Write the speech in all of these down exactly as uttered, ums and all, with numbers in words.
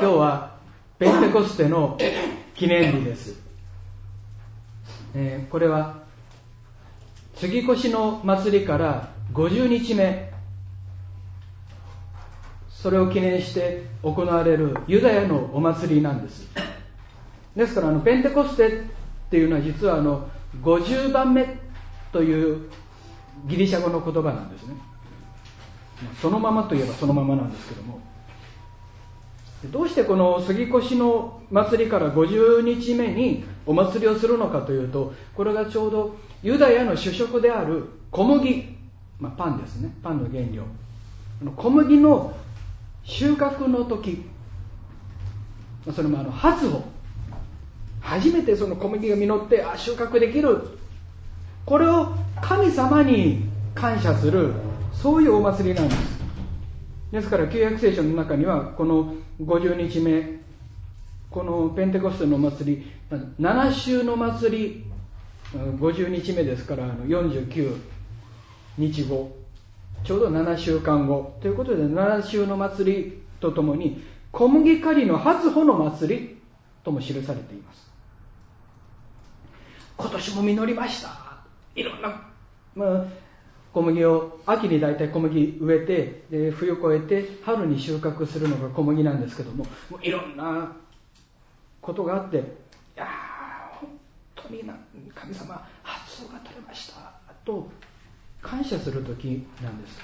日はペンテコステの記念日です。えー、これは杉越の祭りからごじゅうにちめ、それを記念して行われるユダヤのお祭りなんです。ですからあのペンテコステっていうのは実はあのごじゅうばんめというギリシャ語の言葉なんですね。そのままといえばそのままなんですけども、どうしてこの杉越の祭りからごじゅうにちめにお祭りをするのかというと、これがちょうどユダヤの主食である小麦、まあ、パンですね、パンの原料、小麦の収穫の時、それもあの初穂、初めてその小麦が実ってあ収穫できる、これを神様に感謝する、そういうお祭りなんです。ですから旧約聖書の中にはこのごじゅうにちめ、このペンテコステのお祭り、なな週の祭り、ごじゅうにちめですからよんじゅうきゅうにちご、ちょうどななしゅうかんごということで、なな週の祭りとともに小麦刈りの初穂の祭りとも記されています。今年も実りました、いろんな、まあ、小麦を秋に大体小麦植えて、で冬越えて春に収穫するのが小麦なんですけども、もういろんなことがあって、いや本当にな神様初穂が取れましたと感謝する時なんです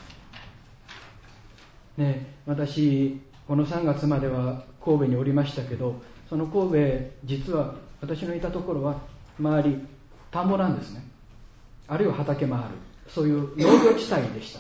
ね。私このさんがつまでは神戸におりましたけど、その神戸、実は私のいたところは周り田んぼなんですね。あるいは畑もある、そういう農業地帯でした。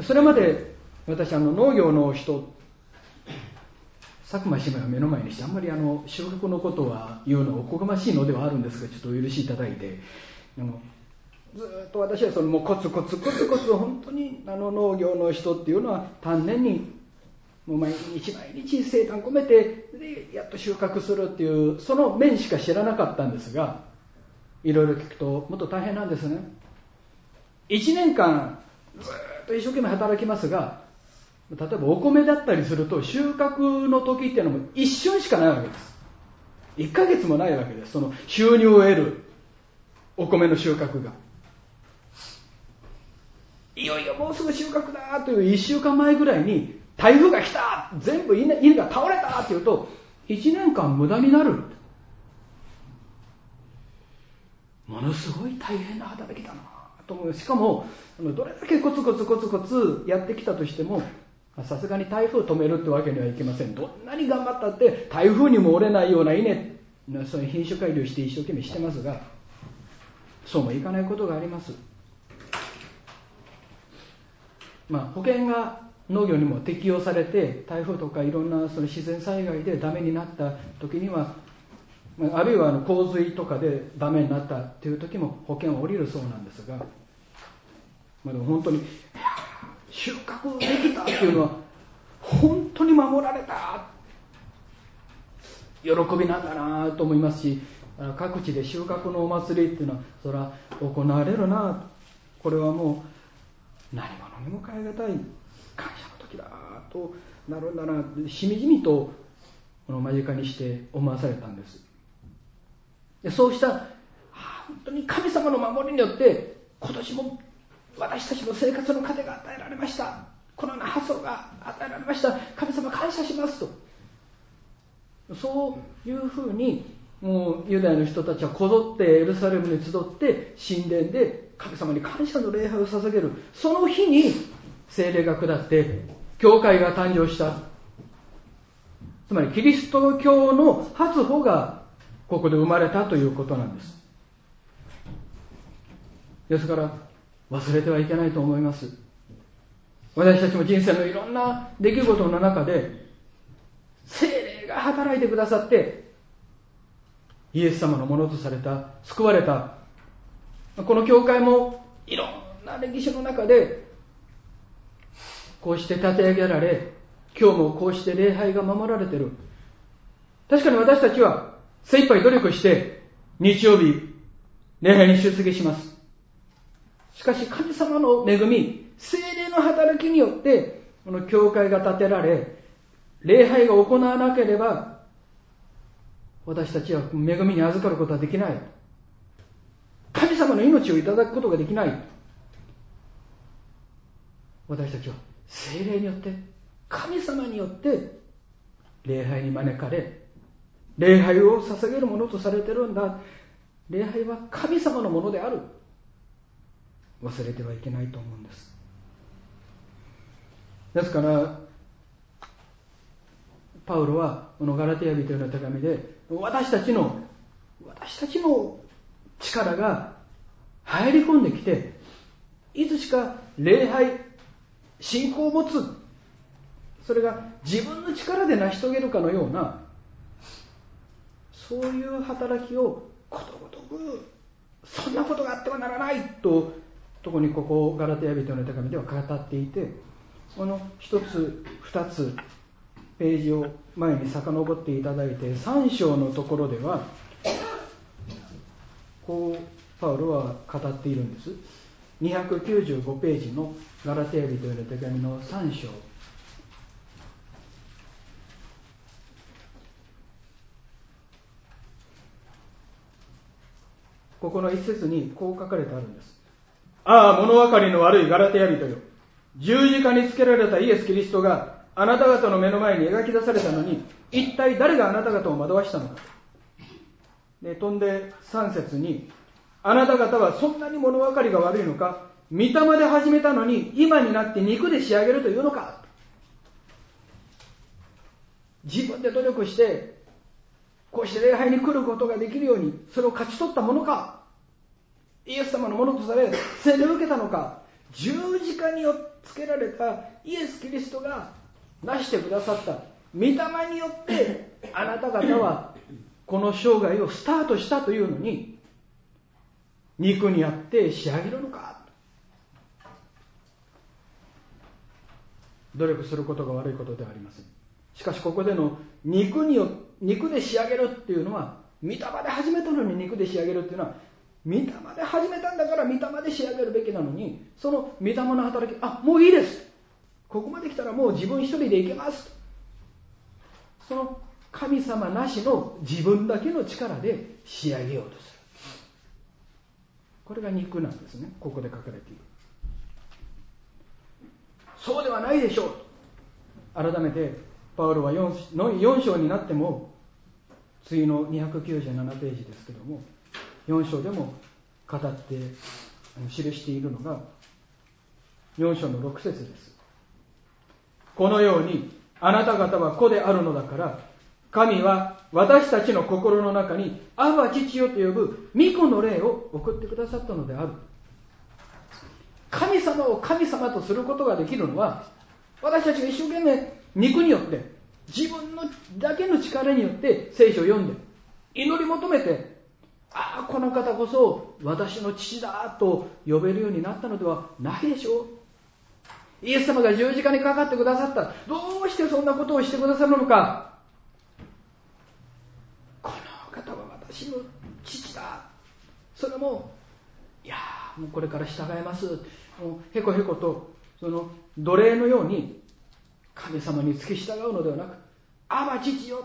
それまで私あの農業の人、佐久間姉妹を目の前にして、あんまりあの収穫のことは言うのおこがましいのではあるんですが、ちょっとお許しいただいて、あのずっと私はそのもうコツコツコツコツ本当にあの農業の人っていうのは丹念にもう毎日毎日生誕込めて、でやっと収穫するっていうその面しか知らなかったんですが、いろいろ聞くともっと大変なんですね。いちねんかんずっと一生懸命働きますが、例えばお米だったりすると収穫の時っていうのも一瞬しかないわけです。いっかげつもないわけです。その収入を得るお米の収穫が、いよいよもうすぐ収穫だといういっしゅうかんまえぐらいに台風が来た、全部稲が倒れたっていうといちねんかん無駄になる。ものすごい大変な働きだなと思う。しかもどれだけコツコツコツコツやってきたとしても、さすがに台風を止めるってわけにはいきません。どんなに頑張ったって台風にも折れないような稲、そういう品種改良して一生懸命してますが、そうもいかないことがあります。まあ、保険が農業にも適用されて、台風とかいろんなその自然災害でダメになった時には、あるいはあの洪水とかでダメになったという時も保険は下りるそうなんですが、まあ、でも本当に収穫できたっていうのは本当に守られた喜びなんだなと思いますし、各地で収穫のお祭りっていうのはそれは行われるな、これはもう何者にも代え難い感謝の時だとなるんだな、しみじみとこの間近にして思わされたんです。でそうした本当に神様の守りによって今年も私たちの生活の糧が与えられました、このような発想が与えられました、神様感謝しますと、そういうふうにもうユダヤの人たちはこぞってエルサレムに集って神殿で神様に感謝の礼拝を捧げる。その日に聖霊が下って教会が誕生した。つまりキリスト教の初歩がここで生まれたということなんです。ですから忘れてはいけないと思います。私たちも人生のいろんな出来事の中で聖霊が働いてくださってイエス様のものとされた、救われた。この教会もいろんな歴史の中でこうして立て上げられ、今日もこうして礼拝が守られている。確かに私たちは精一杯努力して日曜日礼拝に出席します。しかし神様の恵み、聖霊の働きによってこの教会が建てられ、 礼拝が行わなければ私たちは恵みに預かることはできない。神様の命をいただくことができない。私たちは聖霊によって、神様によって礼拝に招かれ、礼拝を捧げるものとされているんだ。礼拝は神様のものである。忘れてはいけないと思うんです。ですからパウロはこのガラテヤ人への手紙で、私たちの私たちの力が入り込んできて、いつしか礼拝、信仰を持つ、それが自分の力で成し遂げるかのような、そういう働きをことごとく、そんなことがあってはならないと、特にここガラテヤ人への手紙では語っていて、この一つ二つページを前に遡っていただいて、さん章のところではこうパウロは語っているんです。にひゃくきゅうじゅうごページのガラテヤ人への手紙のさん章、ここの一節にこう書かれてあるんです。ああ、物分かりの悪いガラテヤ人よ、十字架につけられたイエス・キリストがあなた方の目の前に描き出されたのに、一体誰があなた方を惑わしたのか。で、飛んでさん節に、あなた方はそんなに物分かりが悪いのか、御霊で始めたのに今になって肉で仕上げるというのか。自分で努力してこうして礼拝に来ることができるようにそれを勝ち取ったものか、イエス様のものとされ洗礼を受けたのか、十字架につけられたイエス・キリストが成してくださった御霊によってあなた方はこの生涯をスタートしたというのに、肉にあって仕上げるのか。努力することが悪いことではありません。しかしここでの肉によ肉で仕上げるっていうのは、御霊で始めたのに肉で仕上げるっていうのは、御霊で始めたんだから御霊で仕上げるべきなのに、その御霊の働き、あ、もういいです、ここまで来たらもう自分一人でいけます、その神様なしの自分だけの力で仕上げようとする。これが肉なんですね。ここで書かれている。そうではないでしょう。改めてパウロは 4, のよん章になっても、次のにひゃくきゅうじゅうななページですけども、よん章でも語って記しているのがよん章のろく節です。このようにあなた方は子であるのだから、神は私たちの心の中にアバ父よと呼ぶ御子の霊を送ってくださったのである。神様を神様とすることができるのは、私たちが一生懸命肉によって自分のだけの力によって聖書を読んで祈り求めて、ああこの方こそ私の父だと呼べるようになったのではないでしょう。イエス様が十字架にかかってくださった。どうしてそんなことをしてくださるのか。この方は私の父だ、それもいやもうこれから従います、もうへこへことその奴隷のように神様に付き従うのではなく、アバ父よ、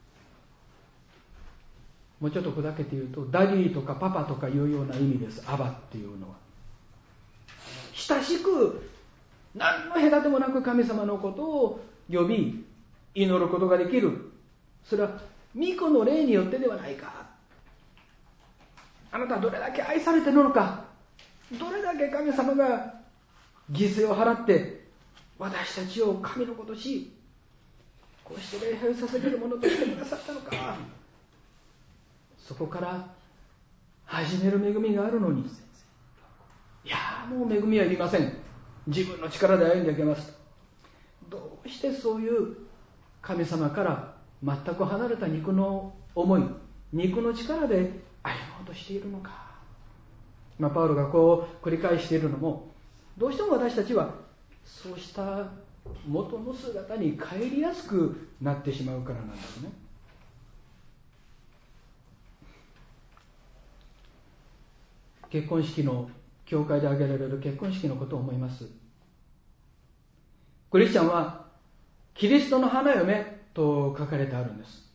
もうちょっと砕けて言うとダディとかパパとかいうような意味です。アバっていうのは親しく何の隔てもなく神様のことを呼び祈ることができる。それは御子の霊によってではないか。あなたはどれだけ愛されているのか、どれだけ神様が犠牲を払って私たちを神のことし、こうして礼拝を捧げるものとしてくださったのか。そこから始める恵みがあるのに、いやもう恵みはいりません、自分の力で歩んでいけます。どうしてそういう神様から全く離れた肉の思い、肉の力で歩もうとしているのか。まあ、パウロがこう繰り返しているのも、どうしても私たちはそうした元の姿に帰りやすくなってしまうからなんですね。結婚式の教会で挙げられる結婚式のことを思います。クリスチャンはキリストの花嫁と書かれてあるんです。